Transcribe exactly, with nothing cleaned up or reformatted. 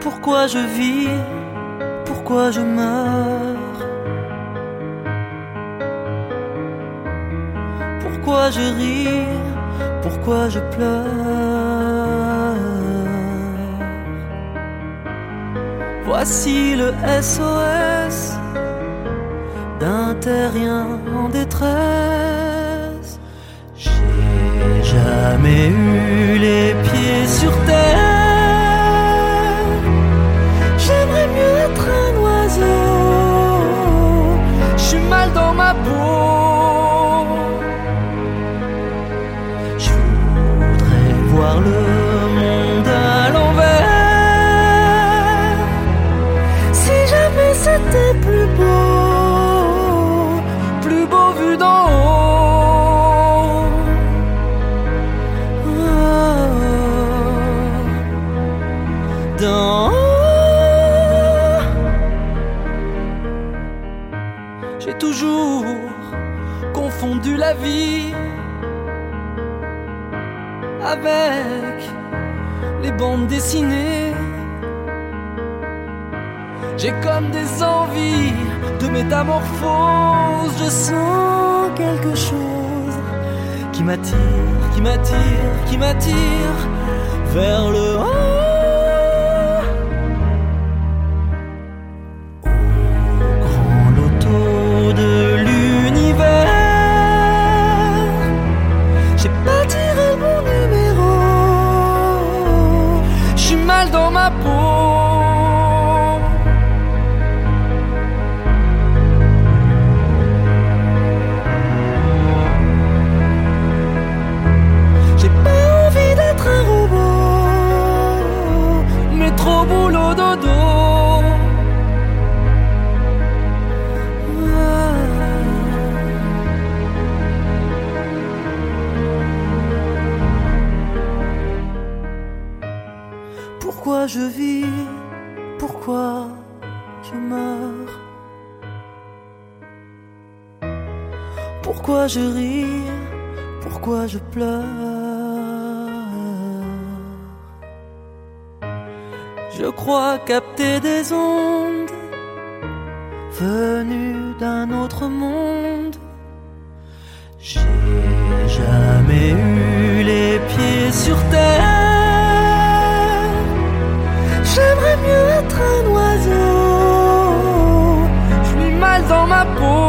Pourquoi je vis? Pourquoi je meurs? Pourquoi je ris? Pourquoi je pleure? Voici le S O S d'un terrien en détresse. J'ai jamais eu les pieds sur terre. J'aimerais mieux être un oiseau. J'suis mal dans ma peau. Je voudrais voir le monde à l'envers. Si jamais c'était plus beau, plus beau vu d'en haut. Oh, d'en haut. J'ai toujours confondu la vie avec les bandes dessinées. J'ai comme des envies de métamorphose. Je sens quelque chose qui m'attire, qui m'attire, qui m'attire vers le haut. Au grand loto de l'univers, j'ai pas tiré le bon numéro. J'suis mal dans ma peau. Trop boulot dodo. Pourquoi je vis? Pourquoi je meurs? Pourquoi je ris? Pourquoi je pleure? Je crois capter des ondes venues d'un autre monde. J'ai jamais eu les pieds sur terre. J'aimerais mieux être un oiseau. Je suis mal dans ma peau.